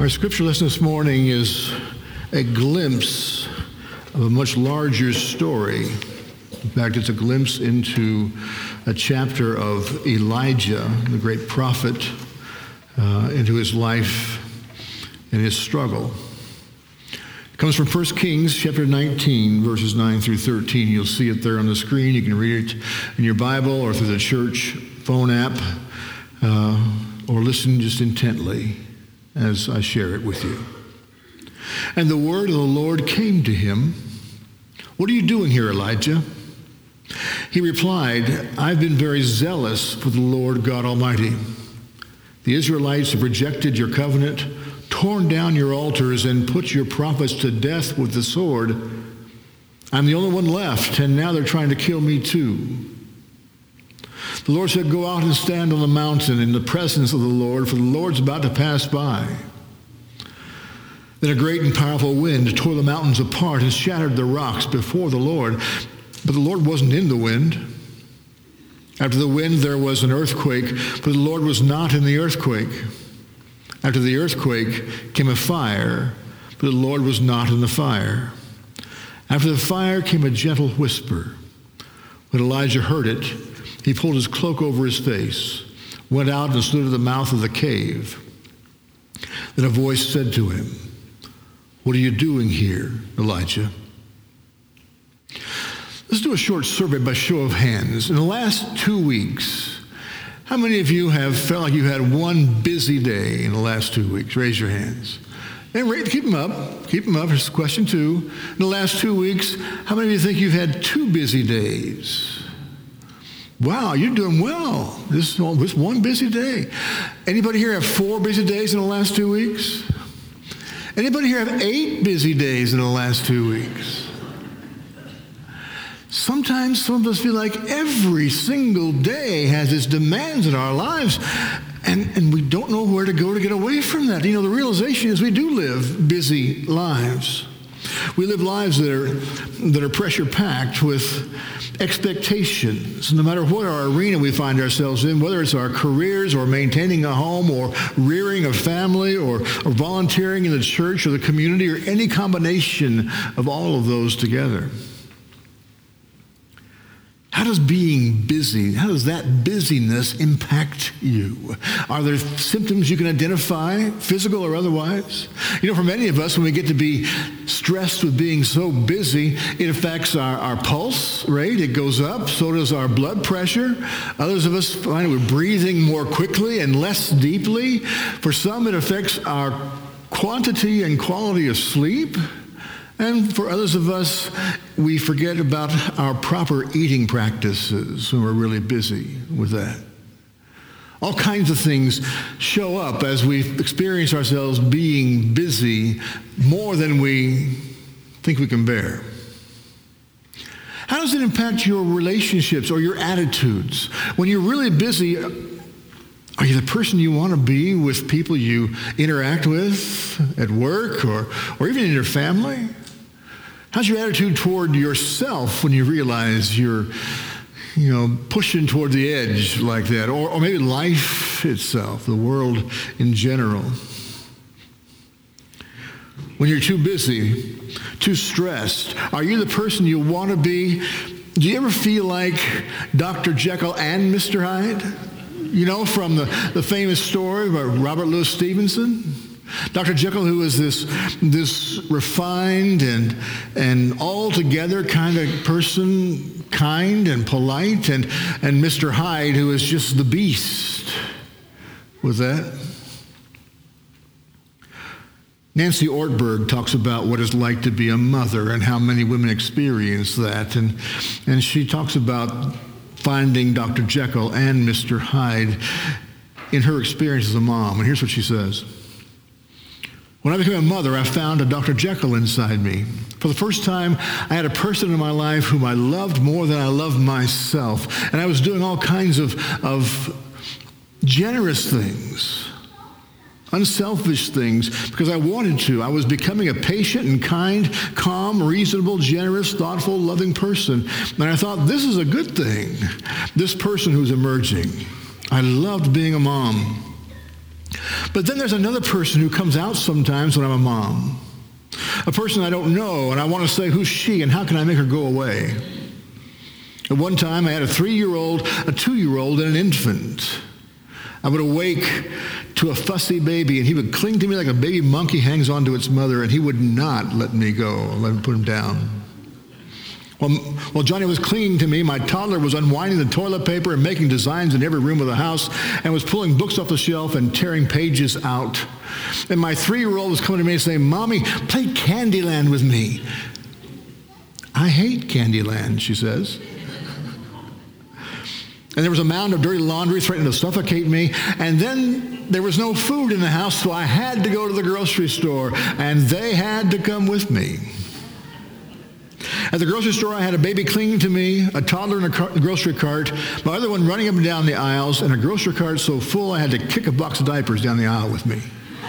Our scripture lesson this morning is a glimpse of a much larger story. In fact, it's a glimpse into a chapter of Elijah, the great prophet, into his life and his struggle. It comes from 1 Kings chapter 19, verses 9 through 13. You'll see it there on the screen. You can read it in your Bible or through the church phone app, or listen just intently as I share it with you. And the word of the Lord came to him. "What are you doing here, Elijah?" He replied, "I've been very zealous for the Lord God Almighty. The Israelites have rejected your covenant, torn down your altars, and put your prophets to death with the sword. I'm the only one left, and now they're trying to kill me too." The Lord said, "Go out and stand on the mountain in the presence of the Lord, for the Lord's about to pass by." Then a great and powerful wind tore the mountains apart and shattered the rocks before the Lord. But the Lord wasn't in the wind. After the wind, there was an earthquake, but the Lord was not in the earthquake. After the earthquake came a fire, but the Lord was not in the fire. After the fire came a gentle whisper. When Elijah heard it, he pulled his cloak over his face, went out and stood at the mouth of the cave. Then a voice said to him, "What are you doing here, Elijah?" Let's do a short survey by show of hands. In the last 2 weeks, how many of you have felt like you had one busy day in the last 2 weeks? Raise your hands. And keep them up. Keep them up. Here's question 2. In the last 2 weeks, how many of you think you've had 2 busy days? Wow, you're doing well. This one busy day. Anybody here have 4 busy days in the last 2 weeks? Anybody here have 8 busy days in the last 2 weeks? Sometimes some of us feel like every single day has its demands in our lives, and we don't know where to go to get away from that. You know, the realization is we do live busy lives. We live lives that are pressure-packed with expectations. No matter what our arena we find ourselves in, whether it's our careers or maintaining a home or rearing a family or volunteering in the church or the community or any combination of all of those together. How does that busyness impact you? Are there symptoms you can identify, physical or otherwise? You know, for many of us, when we get to be stressed with being so busy, it affects our pulse rate. It goes up. So does our blood pressure. Others of us find we're breathing more quickly and less deeply. For some, it affects our quantity and quality of sleep. And for others of us, we forget about our proper eating practices when we're really busy with that. All kinds of things show up as we experience ourselves being busy more than we think we can bear. How does it impact your relationships or your attitudes? When you're really busy, are you the person you want to be with people you interact with at work or even in your family? How's your attitude toward yourself when you realize you're, pushing toward the edge like that? Or maybe life itself, the world in general. When you're too busy, too stressed, are you the person you want to be? Do you ever feel like Dr. Jekyll and Mr. Hyde? You know, from the famous story by Robert Louis Stevenson? Dr. Jekyll, who is this refined and altogether kind of person, kind and polite, and Mr. Hyde, who is just the beast. Was that? Nancy Ortberg talks about what it's like to be a mother and how many women experience that. And she talks about finding Dr. Jekyll and Mr. Hyde in her experience as a mom. And here's what she says. "When I became a mother, I found a Dr. Jekyll inside me. For the first time, I had a person in my life whom I loved more than I loved myself. And I was doing all kinds of generous things, unselfish things, because I wanted to. I was becoming a patient and kind, calm, reasonable, generous, thoughtful, loving person. And I thought, this is a good thing, this person who's emerging. I loved being a mom. But then there's another person who comes out sometimes when I'm a mom. A person I don't know, and I want to say, who's she, and how can I make her go away? At one time, I had a 3-year-old, a 2-year-old, and an infant. I would awake to a fussy baby, and he would cling to me like a baby monkey hangs onto its mother, and he would not let me go, let me put him down. While Johnny was clinging to me, my toddler was unwinding the toilet paper and making designs in every room of the house and was pulling books off the shelf and tearing pages out. And my 3-year-old was coming to me and saying, "Mommy, play Candyland with me." "I hate Candyland," she says. And there was a mound of dirty laundry threatening to suffocate me. And then there was no food in the house, so I had to go to the grocery store, and they had to come with me. At the grocery store, I had a baby clinging to me, a toddler in a grocery cart, my other one running up and down the aisles, and a grocery cart so full I had to kick a box of diapers down the aisle with me.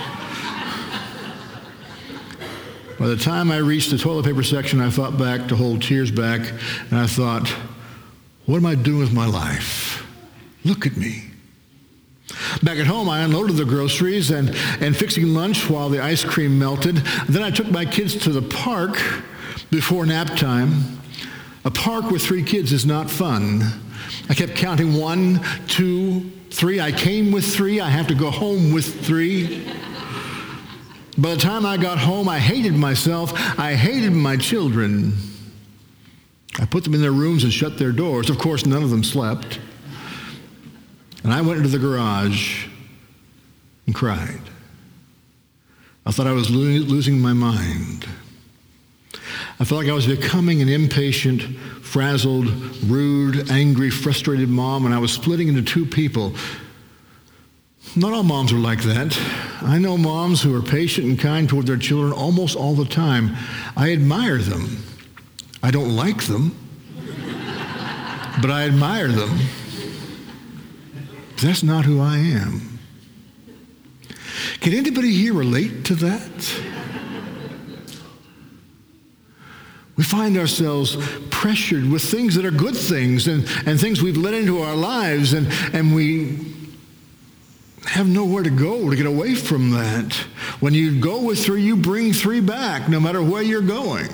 By the time I reached the toilet paper section, I fought back to hold tears back, and I thought, what am I doing with my life? Look at me. Back at home, I unloaded the groceries and fixing lunch while the ice cream melted. Then I took my kids to the park before nap time. A park with 3 kids is not fun. I kept counting 1, 2, 3. I came with 3. I have to go home with 3. By the time I got home, I hated myself. I hated my children. I put them in their rooms and shut their doors. Of course, none of them slept. And I went into the garage and cried. I thought I was losing my mind. I felt like I was becoming an impatient, frazzled, rude, angry, frustrated mom, and I was splitting into 2 people. Not all moms are like that. I know moms who are patient and kind toward their children almost all the time. I admire them. I don't like them, but I admire them. That's not who I am. Can anybody here relate to that? We find ourselves pressured with things that are good things and things we've let into our lives, and we have nowhere to go to get away from that. When you go with 3, you bring 3 back, no matter where you're going.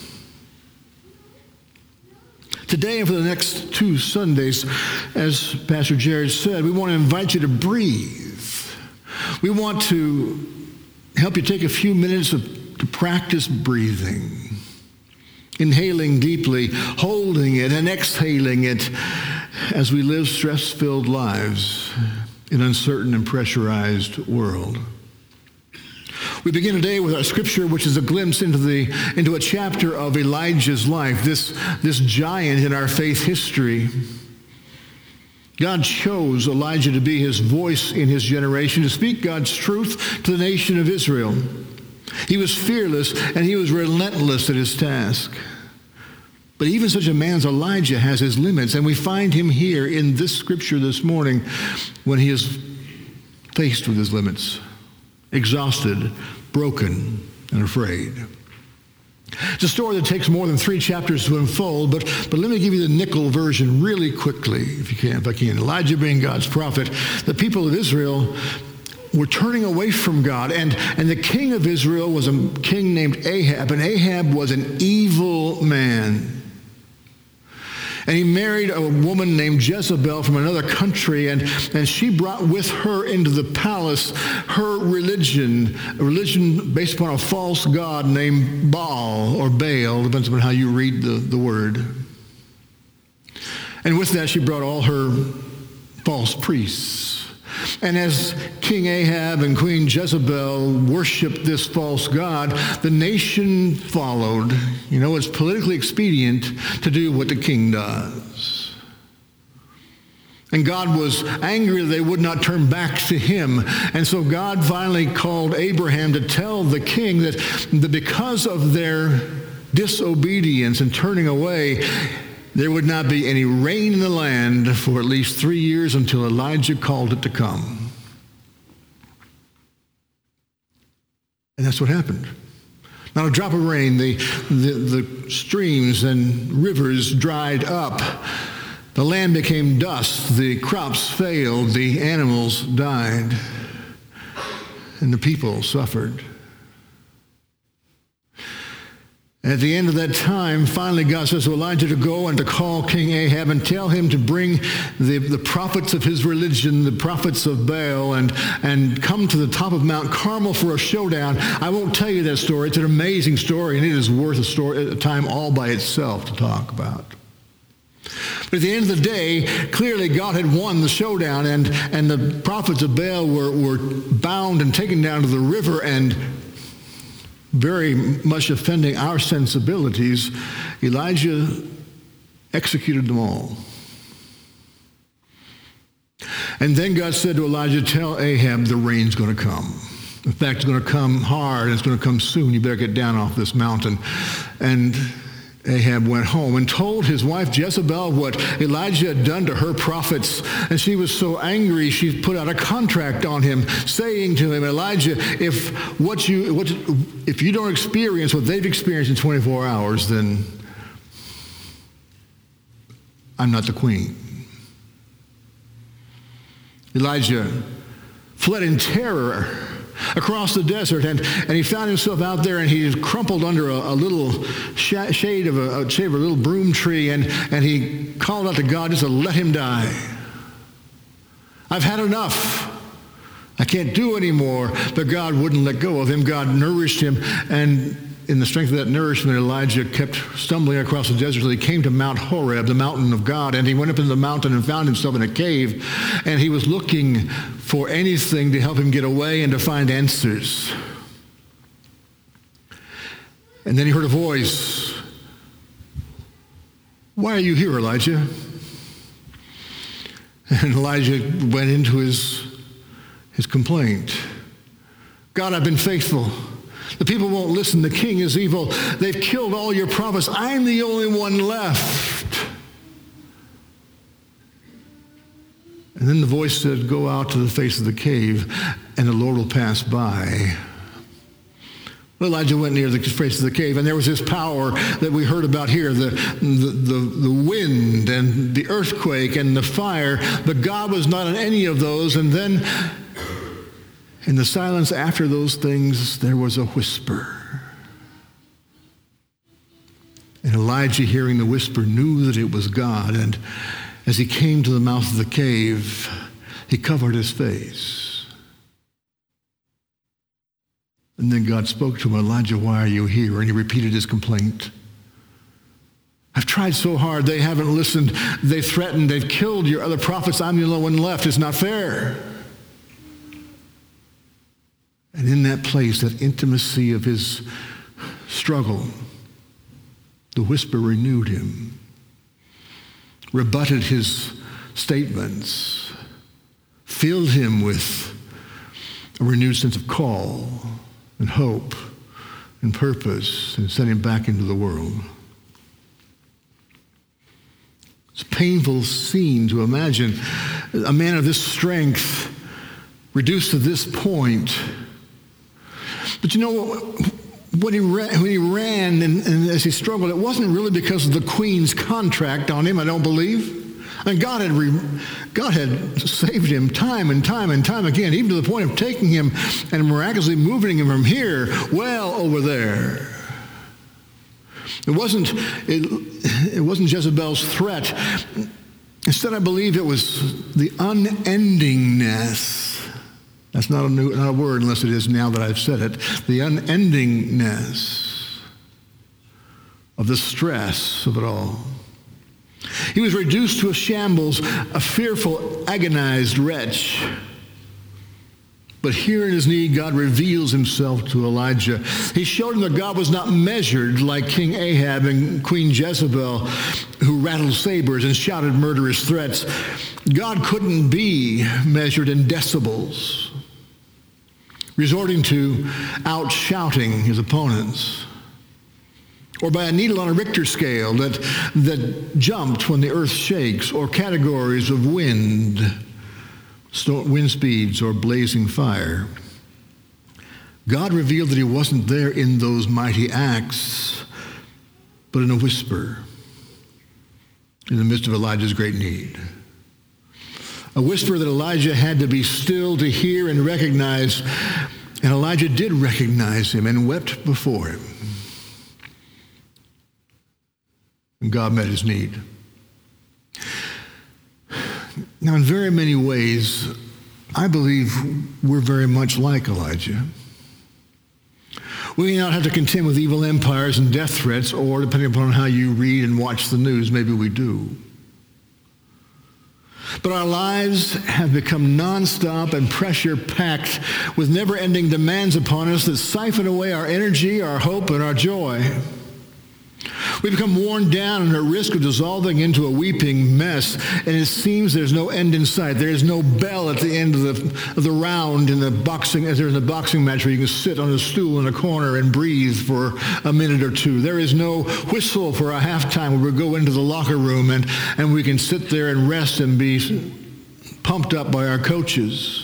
Today and for the next 2 Sundays, as Pastor Jared said, we want to invite you to breathe. We want to help you take a few minutes to practice breathing. Inhaling deeply, holding it, and exhaling it as we live stress-filled lives in an uncertain and pressurized world. We begin today with our scripture, which is a glimpse into a chapter of Elijah's life, this giant in our faith history. God chose Elijah to be his voice in his generation, to speak God's truth to the nation of Israel. He was fearless and he was relentless at his task. But even such a man as Elijah has his limits, and we find him here in this scripture this morning when he is faced with his limits, exhausted, broken, and afraid. It's a story that takes more than 3 chapters to unfold, but let me give you the nickel version really quickly, if I can. Elijah being God's prophet, the people of Israel were turning away from God, and the king of Israel was a king named Ahab, and Ahab was an evil man. And he married a woman named Jezebel from another country, and she brought with her into the palace her religion, a religion based upon a false god named Baal or Baal, depends upon how you read the word. And with that, she brought all her false priests. And as King Ahab and Queen Jezebel worshiped this false god, the nation followed. You know, it's politically expedient to do what the king does. And God was angry that they would not turn back to him. And so God finally called Abraham to tell the king that because of their disobedience and turning away, there would not be any rain in the land for at least 3 years until Elijah called it to come. And that's what happened. Not a drop of rain. The streams and rivers dried up. The land became dust. The crops failed. The animals died. and the people suffered. At the end of that time, finally God says to Elijah to go and to call King Ahab and tell him to bring the prophets of his religion, the prophets of Baal, and come to the top of Mount Carmel for a showdown. I won't tell you that story. It's an amazing story, and it is worth a time all by itself to talk about. But at the end of the day, clearly God had won the showdown, and the prophets of Baal were bound and taken down to the river, and very much offending our sensibilities, Elijah executed them all. And then God said to Elijah, tell Ahab the rain's going to come. In fact, it's going to come hard, and it's going to come soon. You better get down off this mountain. And Ahab went home and told his wife Jezebel what Elijah had done to her prophets. And she was so angry, she put out a contract on him, saying to him, Elijah, if you don't experience what they've experienced in 24 hours, then I'm not the queen. Elijah fled in terror across the desert, and he found himself out there, and he crumpled under a little shade of a little broom tree, and he called out to God just to let him die. I've had enough. I can't do anymore. But God wouldn't let go of him. God nourished him, and in the strength of that nourishment, Elijah kept stumbling across the desert till he came to Mount Horeb, the mountain of God, and he went up into the mountain and found himself in a cave, and he was looking for anything to help him get away and to find answers. And then he heard a voice. Why are you here, Elijah? And Elijah went into his complaint. God, I've been faithful. The people won't listen. The king is evil. They've killed all your prophets. I'm the only one left. And then the voice said, go out to the face of the cave, and the Lord will pass by. Well, Elijah went near the face of the cave, and there was this power that we heard about here, the wind and the earthquake and the fire, but God was not in any of those. And then in the silence after those things, there was a whisper. And Elijah, hearing the whisper, knew that it was God. And as he came to the mouth of the cave, he covered his face. And then God spoke to him, Elijah, why are you here? And he repeated his complaint. I've tried so hard. They haven't listened. They've threatened. They've killed your other prophets. I'm the only one left. It's not fair. And in that place, that intimacy of his struggle, the whisper renewed him, rebutted his statements, filled him with a renewed sense of call and hope and purpose, and sent him back into the world. It's a painful scene to imagine a man of this strength reduced to this point. But you know, when he ran and as he struggled, it wasn't really because of the queen's contract on him, I don't believe. I mean, God had saved him time and time and time again, even to the point of taking him and miraculously moving him from here well over there. It wasn't Jezebel's threat. Instead, I believe it was the unendingness. That's not a word unless it is now that I've said it. The unendingness of the stress of it all. He was reduced to a shambles, a fearful, agonized wretch. But here in his need, God reveals himself to Elijah. He showed him that God was not measured like King Ahab and Queen Jezebel, who rattled sabers and shouted murderous threats. God couldn't be measured in decibels, resorting to out-shouting his opponents, or by a needle on a Richter scale that jumped when the earth shakes, or categories of wind speeds, or blazing fire. God revealed that he wasn't there in those mighty acts, but in a whisper in the midst of Elijah's great need. A whisper that Elijah had to be still to hear and recognize And Elijah did recognize him and wept before him. And God met his need. Now, in very many ways, I believe we're very much like Elijah. We may not have to contend with evil empires and death threats, or depending upon how you read and watch the news, maybe we do. But our lives have become nonstop and pressure-packed with never-ending demands upon us that siphon away our energy, our hope, and our joy. We become worn down and at risk of dissolving into a weeping mess, and it seems there's no end in sight. There's no bell at the end of the round in the boxing, as there's a boxing match where you can sit on a stool in a corner and breathe for a minute or two. There is no whistle for a halftime where we go into the locker room and we can sit there and rest and be pumped up by our coaches.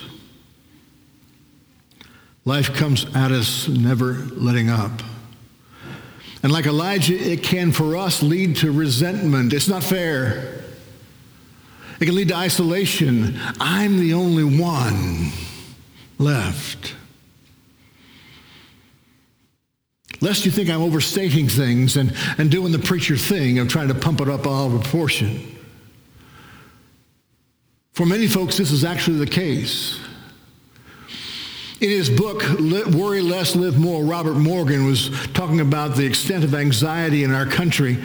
Life comes at us never letting up. And like Elijah, it can, for us, lead to resentment. It's not fair. It can lead to isolation. I'm the only one left. Lest you think I'm overstating things and doing the preacher thing of trying to pump it up all proportion. For many folks, this is actually the case. In his book, Worry Less, Live More, Robert Morgan was talking about the extent of anxiety in our country.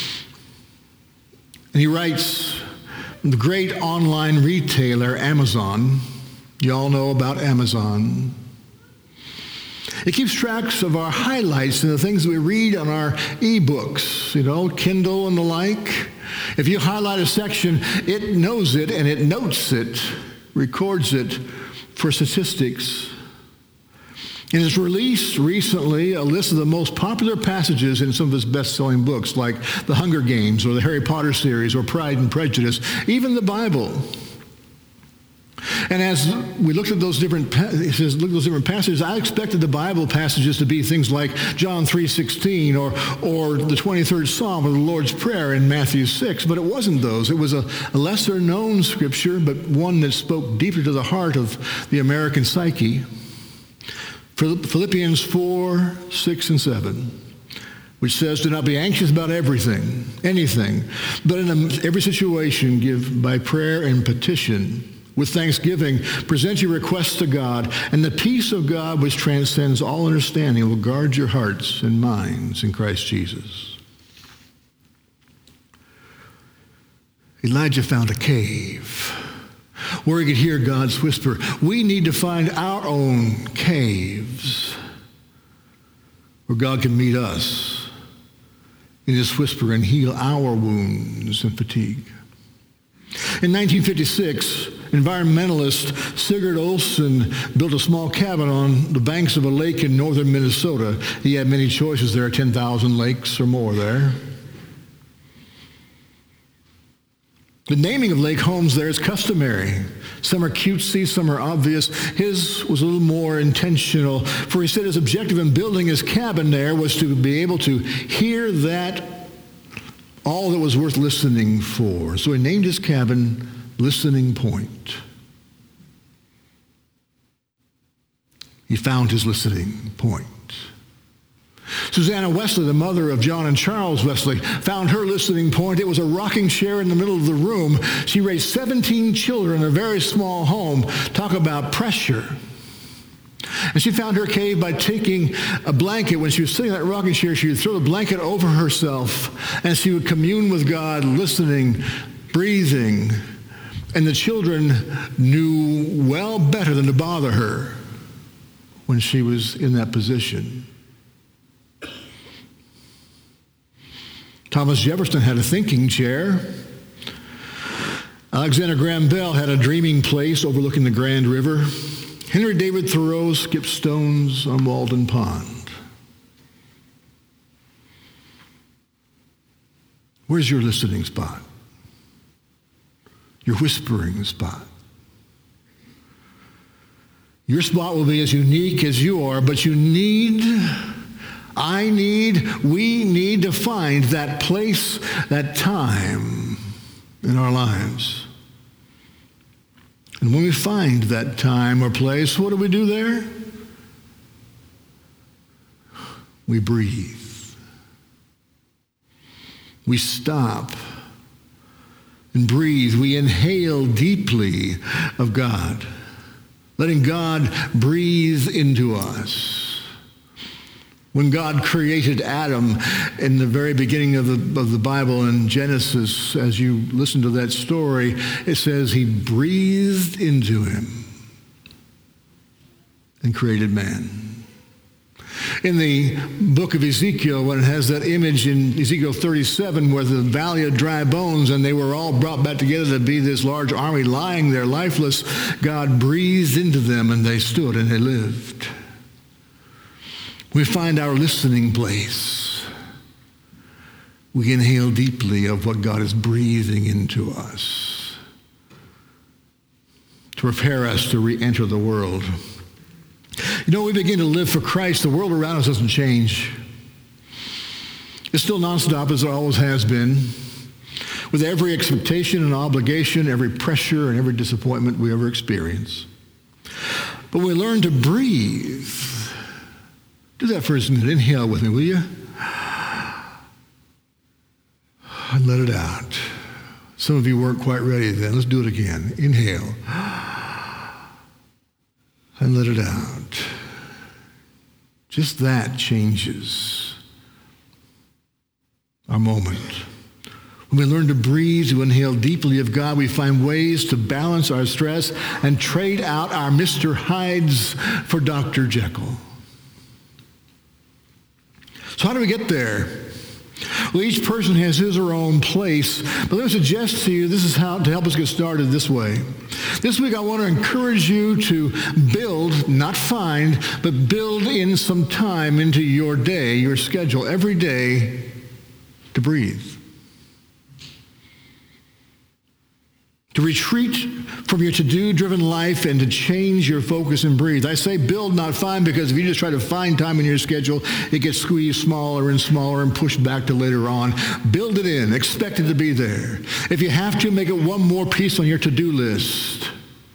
And he writes, the great online retailer, Amazon, you all know about Amazon. It keeps tracks of our highlights and the things that we read on our e-books, Kindle and the like. If you highlight a section, it knows it and it notes it, records it for statistics. And it's released recently a list of the most popular passages in some of his best-selling books, like The Hunger Games or the Harry Potter series or Pride and Prejudice, even the Bible. And as we looked at those different passages, I expected the Bible passages to be things like John 3:16 or the 23rd Psalm or the Lord's Prayer in Matthew 6, but it wasn't those. It was a lesser-known scripture, but one that spoke deeply to the heart of the American psyche. Philippians 4:6-7, which says, do not be anxious about anything, but in every situation give by prayer and petition. With thanksgiving, present your requests to God, and the peace of God, which transcends all understanding, will guard your hearts and minds in Christ Jesus. Elijah found a cave where he could hear God's whisper. We need to find our own caves where God can meet us in his whisper and heal our wounds and fatigue. In 1956, environmentalist Sigurd Olson built a small cabin on the banks of a lake in northern Minnesota. He had many choices. There are 10,000 lakes or more there. The naming of lake homes there is customary. Some are cutesy, some are obvious. His was a little more intentional, for he said his objective in building his cabin there was to be able to hear that all that was worth listening for. So he named his cabin Listening Point. He found his listening point. Susanna Wesley, the mother of John and Charles Wesley, found her listening point. It was a rocking chair in the middle of the room. She raised 17 children in a very small home. Talk about pressure. And she found her cave by taking a blanket. When she was sitting in that rocking chair, she would throw the blanket over herself, and she would commune with God, listening, breathing. And the children knew well better than to bother her when she was in that position. Thomas Jefferson had a thinking chair. Alexander Graham Bell had a dreaming place overlooking the Grand River. Henry David Thoreau skipped stones on Walden Pond. Where's your listening spot? Your whispering spot? Your spot will be as unique as you are, but we need to find that place, that time in our lives. And when we find that time or place, what do we do there? we breathe. We stop and breathe. We inhale deeply of God, letting God breathe into us. When God created Adam in the very beginning of the Bible in Genesis, as you listen to that story, it says he breathed into him and created man. In the book of Ezekiel, when it has that image in Ezekiel 37 where the valley of dry bones, and they were all brought back together to be this large army lying there lifeless, God breathed into them and they stood and they lived. We find our listening place. We inhale deeply of what God is breathing into us to prepare us to re-enter the world. You know, we begin to live for Christ. The world around us doesn't change. It's still nonstop as it always has been, with every expectation and obligation, every pressure and every disappointment we ever experience. But we learn to breathe. Do that for a minute. Inhale with me, will you? And let it out. Some of you weren't quite ready then. Let's do it again. Inhale. And let it out. Just that changes our moment. When we learn to breathe, to inhale deeply of God, we find ways to balance our stress and trade out our Mr. Hydes for Dr. Jekyll. So how do we get there? Well, each person has his or her own place, but let me suggest to you this is how to help us get started this way. This week I want to encourage you to build, not find, but build in some time into your day, your schedule, every day to breathe. To retreat from your to-do-driven life and to change your focus and breathe. I say build, not find, because if you just try to find time in your schedule, it gets squeezed smaller and smaller and pushed back to later on. Build it in. Expect it to be there. If you have to, make it one more piece on your to-do list.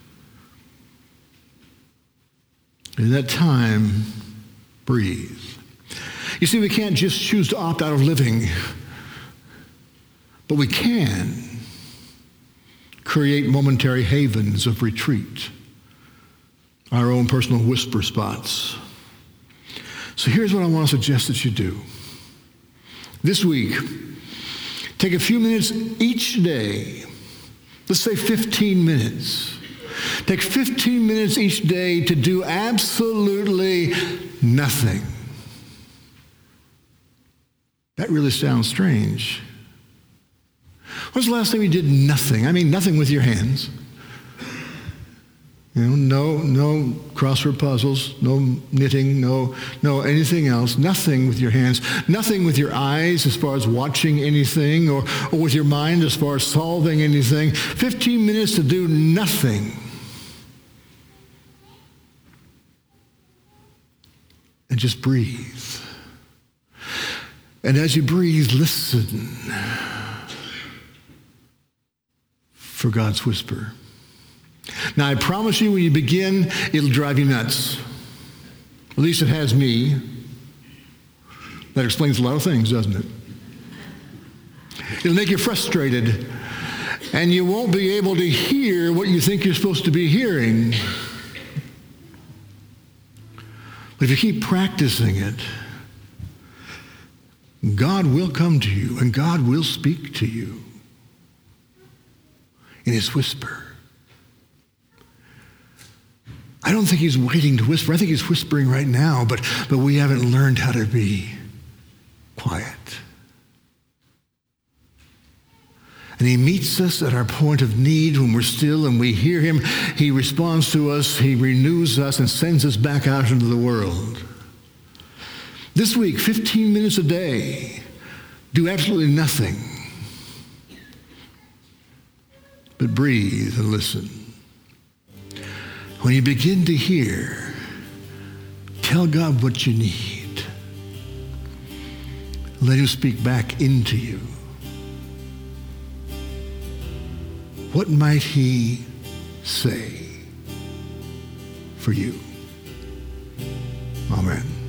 In that time, breathe. You see, we can't just choose to opt out of living, but we can create momentary havens of retreat, our own personal whisper spots. So here's what I want to suggest that you do. This week, take a few minutes each day. Let's say 15 minutes. Take 15 minutes each day to do absolutely nothing. That really sounds strange. When's the last time you did nothing? I mean, nothing with your hands. You know, no crossword puzzles, no knitting, no anything else. Nothing with your hands. Nothing with your eyes as far as watching anything, or with your mind as far as solving anything. 15 minutes to do nothing. And just breathe. And as you breathe, listen for God's whisper. Now, I promise you, when you begin, it'll drive you nuts. At least it has me. That explains a lot of things, doesn't it? It'll make you frustrated, and you won't be able to hear what you think you're supposed to be hearing. But if you keep practicing it, God will come to you, and God will speak to you in his whisper. I don't think he's waiting to whisper. I think he's whispering right now, but we haven't learned how to be quiet. And he meets us at our point of need when we're still and we hear him. He responds to us, he renews us, and sends us back out into the world. This week, 15 minutes a day, do absolutely nothing. But breathe and listen. When you begin to hear, tell God what you need. Let him speak back into you. What might he say for you? Amen.